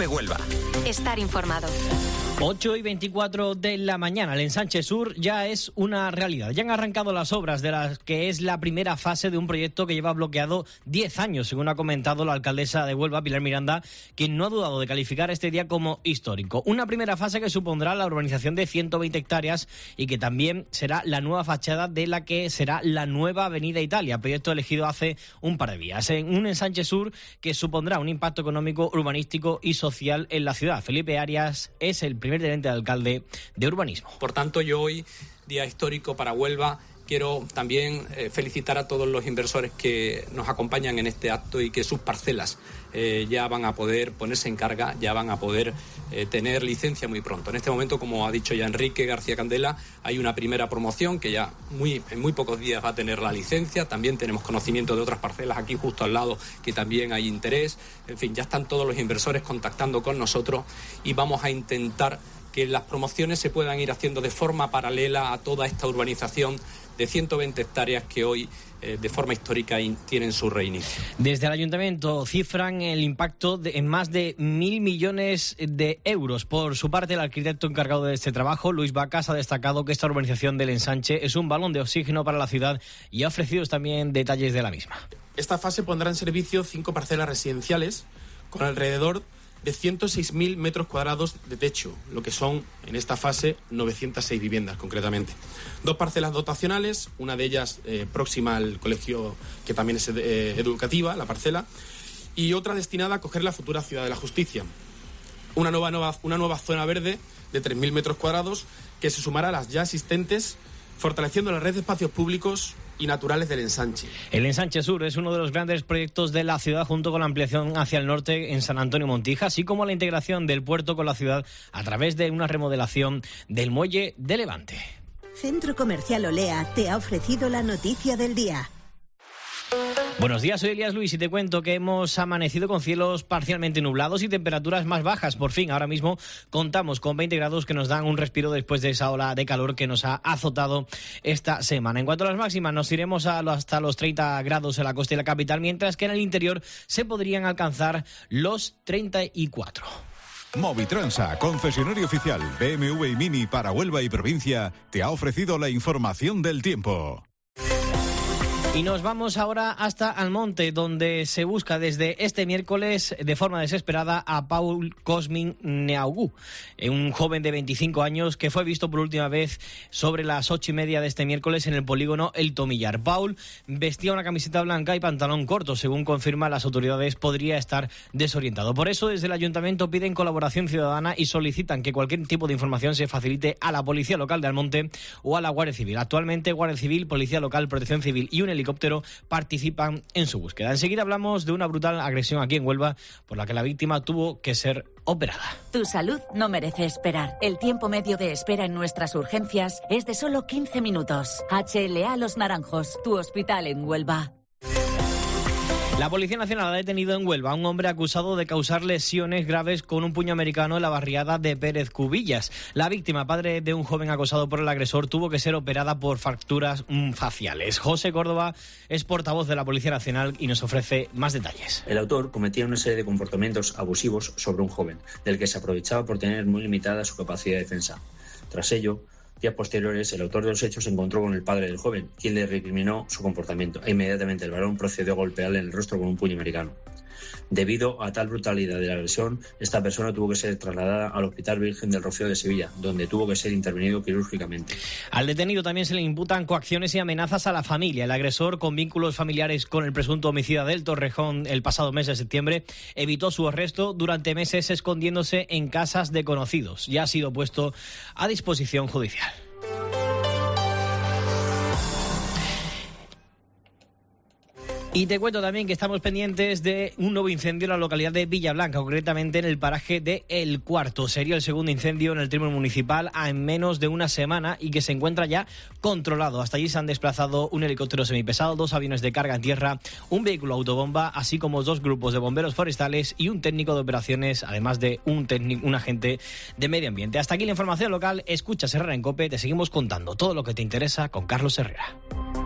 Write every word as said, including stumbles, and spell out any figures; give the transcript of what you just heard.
F Huelva. Estar informado. ocho y veinticuatro de la mañana. El ensanche sur ya es una realidad. Ya han arrancado las obras de las que es la primera fase de un proyecto que lleva bloqueado diez años, según ha comentado la alcaldesa de Huelva, Pilar Miranda, quien no ha dudado de calificar este día como histórico. Una primera fase que supondrá la urbanización de ciento veinte hectáreas y que también será la nueva fachada de la que será la nueva Avenida Italia, proyecto elegido hace un par de días. En un ensanche sur que supondrá un impacto económico, urbanístico y social en la ciudad. Felipe Arias es el primer teniente de alcalde de urbanismo. Por tanto, yo hoy, día histórico para Huelva, quiero también eh, felicitar a todos los inversores que nos acompañan en este acto y que sus parcelas eh, ya van a poder ponerse en carga, ya van a poder eh, tener licencia muy pronto. En este momento, como ha dicho ya Enrique García Candela, hay una primera promoción que ya muy, en muy pocos días va a tener la licencia. También tenemos conocimiento de otras parcelas aquí justo al lado que también hay interés. En fin, ya están todos los inversores contactando con nosotros y vamos a intentar que las promociones se puedan ir haciendo de forma paralela a toda esta urbanización de ciento veinte hectáreas que hoy eh, de forma histórica in, tienen su reinicio. Desde el ayuntamiento cifran el impacto de, en más de mil millones de euros. Por su parte, el arquitecto encargado de este trabajo, Luis Vacas, ha destacado que esta urbanización del ensanche es un balón de oxígeno para la ciudad y ha ofrecido también detalles de la misma. Esta fase pondrá en servicio cinco parcelas residenciales con alrededor de ciento seis mil metros cuadrados de techo, lo que son en esta fase novecientas seis viviendas concretamente. Dos parcelas dotacionales, una de ellas eh, próxima al colegio que también es eh, educativa, la parcela, y otra destinada a acoger la futura Ciudad de la Justicia. Una nueva, nueva, una nueva zona verde de tres mil metros cuadrados que se sumará a las ya existentes, fortaleciendo la red de espacios públicos y naturales del ensanche. El ensanche sur es uno de los grandes proyectos de la ciudad, junto con la ampliación hacia el norte en San Antonio Montija, así como la integración del puerto con la ciudad a través de una remodelación del muelle de Levante. Centro Comercial Olea te ha ofrecido la noticia del día. Buenos días, soy Elías Luis y te cuento que hemos amanecido con cielos parcialmente nublados y temperaturas más bajas. Por fin, ahora mismo contamos con veinte grados que nos dan un respiro después de esa ola de calor que nos ha azotado esta semana. En cuanto a las máximas, nos iremos a lo, hasta los treinta grados en la costa y la capital, mientras que en el interior se podrían alcanzar los treinta y cuatro. Movitransa, concesionario oficial B M W y Mini para Huelva y provincia, te ha ofrecido la información del tiempo. Y nos vamos ahora hasta Almonte, donde se busca desde este miércoles de forma desesperada a Paul Cosmin Neaugú, un joven de veinticinco años que fue visto por última vez sobre las ocho y media de este miércoles en el polígono El Tomillar. Paul vestía una camiseta blanca y pantalón corto. Según confirman las autoridades, podría estar desorientado. Por eso, desde el ayuntamiento piden colaboración ciudadana y solicitan que cualquier tipo de información se facilite a la Policía Local de Almonte o a la Guardia Civil. Actualmente, Guardia Civil, Policía Local, Protección Civil y un helicóptero participan en su búsqueda. Enseguida hablamos de una brutal agresión aquí en Huelva por la que la víctima tuvo que ser operada. Tu salud no merece esperar. El tiempo medio de espera en nuestras urgencias es de solo quince minutos. H L A Los Naranjos, tu hospital en Huelva. La Policía Nacional ha detenido en Huelva a un hombre acusado de causar lesiones graves con un puño americano en la barriada de Pérez Cubillas. La víctima, padre de un joven acosado por el agresor, tuvo que ser operada por fracturas faciales. José Córdoba es portavoz de la Policía Nacional y nos ofrece más detalles. El autor cometía una serie de comportamientos abusivos sobre un joven, del que se aprovechaba por tener muy limitada su capacidad de defensa. Tras ello, días posteriores, el autor de los hechos se encontró con el padre del joven, quien le recriminó su comportamiento, e inmediatamente el varón procedió a golpearle en el rostro con un puño americano. Debido a tal brutalidad de la agresión, esta persona tuvo que ser trasladada al Hospital Virgen del Rocío de Sevilla, donde tuvo que ser intervenido quirúrgicamente. Al detenido también se le imputan coacciones y amenazas a la familia. El agresor, con vínculos familiares con el presunto homicida del Torrejón el pasado mes de septiembre, evitó su arresto durante meses escondiéndose en casas de conocidos. Ya ha sido puesto a disposición judicial. Y te cuento también que estamos pendientes de un nuevo incendio en la localidad de Villablanca, concretamente en el paraje de El Cuarto. Sería el segundo incendio en el término municipal en menos de una semana y que se encuentra ya controlado. Hasta allí se han desplazado un helicóptero semipesado, dos aviones de carga en tierra, un vehículo autobomba, así como dos grupos de bomberos forestales y un técnico de operaciones, además de un, técnico, un agente de medio ambiente. Hasta aquí la información local. Escucha Herrera en COPE. Te seguimos contando todo lo que te interesa con Carlos Herrera.